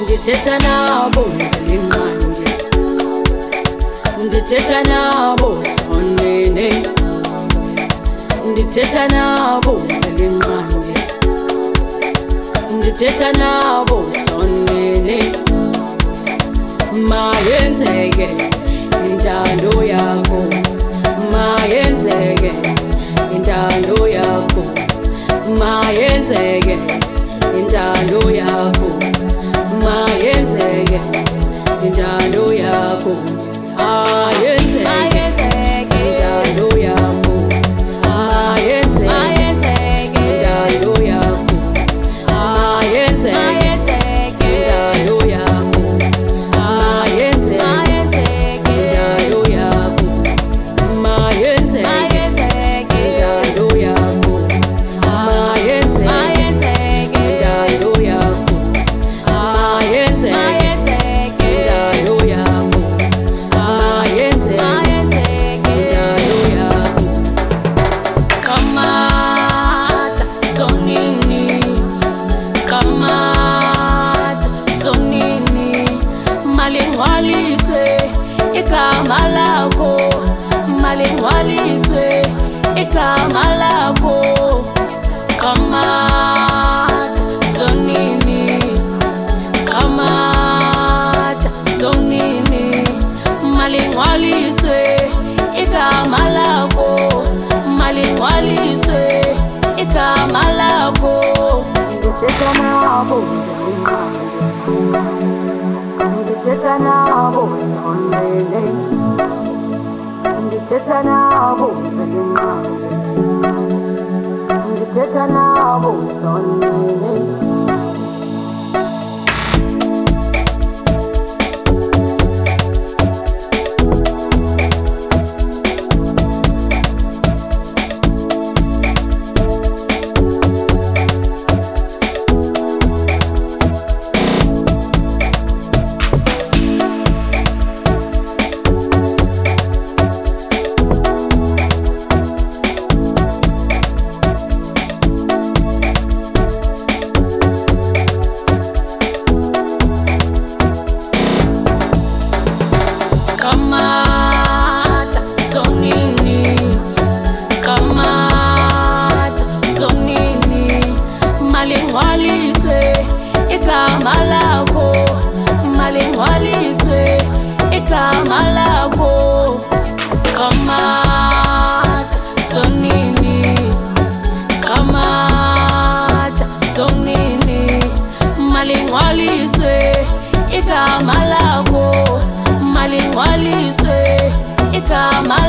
ndithetha nabo ngelinqangi, ndithetha nabo sonene, ndithetha nabo ngelinqangi, ndithetha nabo sonene. Mayenzeke intando yakho, mayenzeke intando yakho, mayenzeke intando yakho, mayenzeke intando yakho, ayenzeke intando yakho, ayenzeke intando yakho, ayenzeke intando yakho, ayenzeke intando yakho, mayenzeke intando yakho, ayenzeke intando yakho, ayenzeke intando yakho, ayenzeke intando yakho. Kamata sonini, kamata sonini, malingwaliswe igama lakho, malingwaliswe igama lakho. Kamata sonini, kamata sonini, malingwaliswe igama lakho, malingwaliswe igama lakho. Ndithetha nabo ngelinqangi, ndithetha nabo sonene, ndithetha nabo ngelinqangi, ndithetha nabo sonene. Kamata sonini, kamata sonini, malingwaliswe igama lakho, malingwaliswe igama lakho. Kamata sonini, kamata sonini, malingwaliswe igama lakho, malingwaliswe igama